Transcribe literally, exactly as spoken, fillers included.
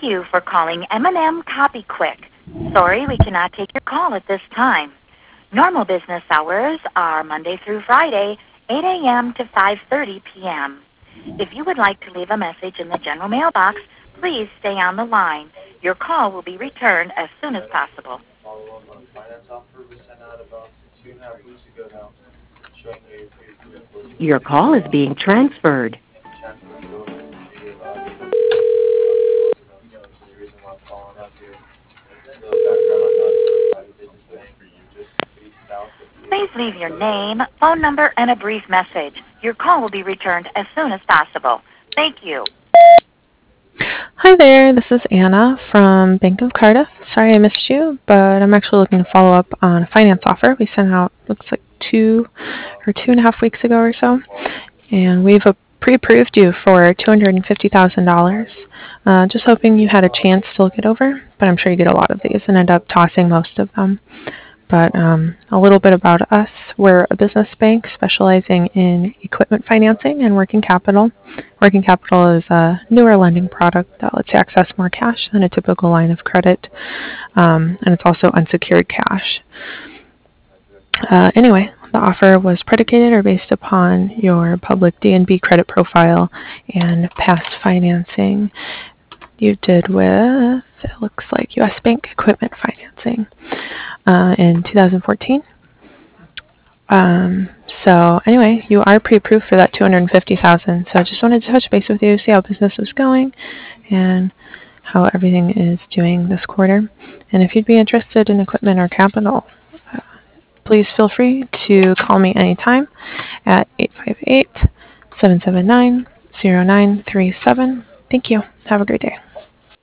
you for calling M and M Copy Quick. Sorry, we cannot take your call at this time. Normal business hours are Monday through Friday, eight a m to five thirty p m If you would like to leave a message in the general mailbox, please stay on the line. Your call will be returned as soon as possible. Follow up on a finance offer we sent out about two and a half weeks ago now, showing you a pre-approved for two hundred Your fifty call is thousand being dollars. transferred. And you transferred it over to uh, the person who was about so that's the reason why I'm following up here. So background on us, we're a private business bank, just based south of the Please leave your name, phone number, and a brief message. Your call will be returned as soon as possible. Thank you. Hi there, this is Anna from Bank of Cardiff. Sorry I missed you, but I'm actually looking to follow up on a finance offer we sent out, looks like two or two and a half weeks ago or so. And we've uh, pre-approved you for two hundred fifty thousand dollars. Uh, just hoping you had a chance to look it over, but I'm sure you get a lot of these and end up tossing most of them. But um, a little bit about us. We're a business bank specializing in equipment financing and working capital. Working capital is a newer lending product that lets you access more cash than a typical line of credit, um, and it's also unsecured cash. Uh, anyway, the offer was predicated or based upon your public D N B credit profile and past financing you did with, it looks like, U S Bank equipment financing uh, in two thousand fourteen. Um, so anyway, you are pre-approved for that two hundred fifty thousand dollars. So I just wanted to touch base with you, see how business was going, and how everything is doing this quarter. And if you'd be interested in equipment or capital, uh, please feel free to call me anytime at eight five eight, seven seven nine, zero nine three seven. Thank you. Have a great day.